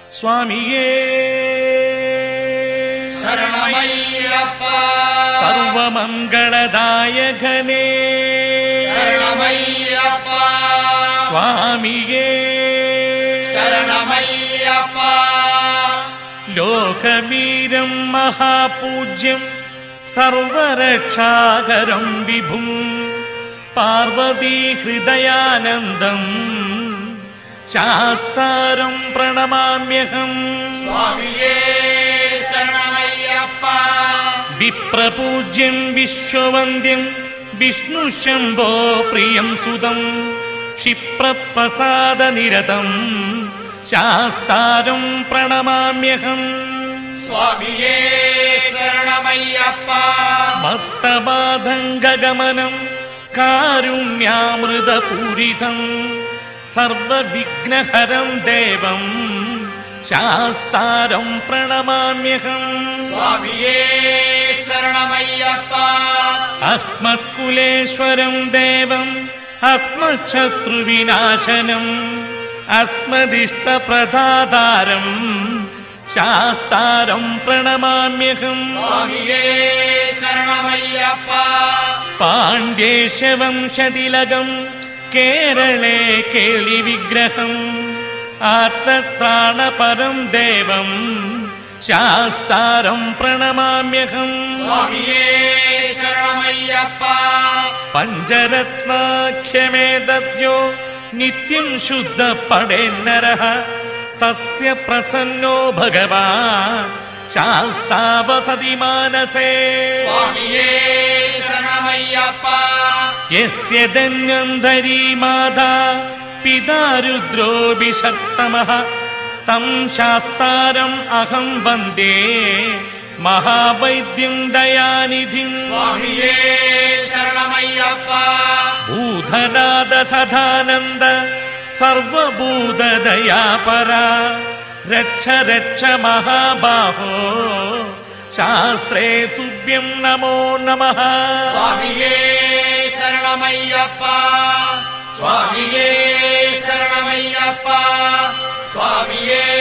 സ്വാമിയേ ശരണമയ്യപ്പ സർവമംഗളദായകനേ ശരണമയ്യപ്പ സ്വാമിയേ ശരണമയ്യപ്പ ലോകവീരം മഹാപൂജ്യം സർവരക്ഷാകരം വിഭും പാർവതീ ഹൃദയാനന്ദം ശാസ്താരം പ്രണമാമ്യഹം. സ്വാമിയേ ശരണമയ്യപ്പ വിപ്രപൂജ്യം വിശ്വവന്ദ്യം വിഷ്ണു ശംഭോ പ്രിയം സുതം ക്ഷിപ്രപ്രസാദനിരതം ശാസ്താരം പ്രണമാമ്യഹം. സ്വാമിയേ ശരണമയ്യപ്പ മത്തബാധംഗഗമനം കാരുണ്യാമൃതപൂരിതം സർവവിഘ്നഹരം ദേവം ശാസ്താരം പ്രണമാമ്യഹം. സ്വാമിയേ ശരണമയ്യപ്പ അസ്മത്കുലേശ്വരം ദേവം അസ്മശത്രുവിനാശനം അസ്മദിഷ്ടപ്രദാതാരം ശാസ്താരം പ്രണമാമ്യഹം. സ്വാമിയേ ശരണമയ്യപ്പ പാണ്ഡ്യേശവംശതിലകം കേരളേ കേളിവിഗ്രഹം ആർത്തത്രാണപരം ദേവം ശാസ്താരം പ്രണമാമ്യഹം. സ്വാമിയേ ശരണമയ്യപ്പ പഞ്ചരത്നാഖ്യമേതദ്യോ നിത്യം ശുദ്ധപടേന്നരഃ തസ്യ പ്രസന്നോ ഭഗവാൻ ശാസ്താവസതി മാനസേ. സ്വാമിയേ ശരണമയ്യപ്പ യസ്യ ധന്വന്തരീ മാതാ പിതാ രുദ്രോഭിഷത്തമഃ തം ശാസ്താരം അഹം വന്ദേ മഹാവൈദ്യം ദയാനിധിം. സ്വാമിയേ ശരണമയ്യപ്പ ഭൂതനാഥ സദാനന്ദ സർവഭൂതദയാപര രക്ഷ രക്ഷ മഹാബാഹോ ശാസ്ത്രേ തുഭ്യം നമോ നമഃ. സ്വാമിയേ ശരണമയ്യപ്പ സ്വാമിയേ ശരണമയ്യപ്പ സ്വാമിയേ